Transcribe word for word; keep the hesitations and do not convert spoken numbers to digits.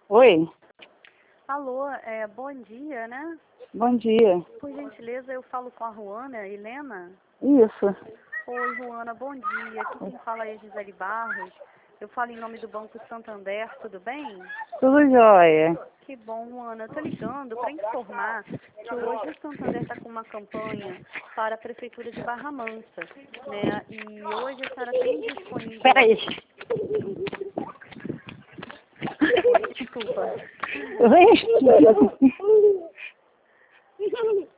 Oi, Alô, é, bom dia, né? bom dia. Por gentileza, eu falo com a Ruana Helena. Isso. Oi, Ruana, bom dia. Aqui quem fala é Gisele Barros. Eu falo em nome do Banco Santander, tudo bem? Tudo jóia. Que bom, Ruana. Eu tô ligando para informar que hoje o Santander está com uma campanha para a Prefeitura de Barra Mansa, né? E hoje a senhora tem disponível... Peraí. Oi, desculpa. Oi?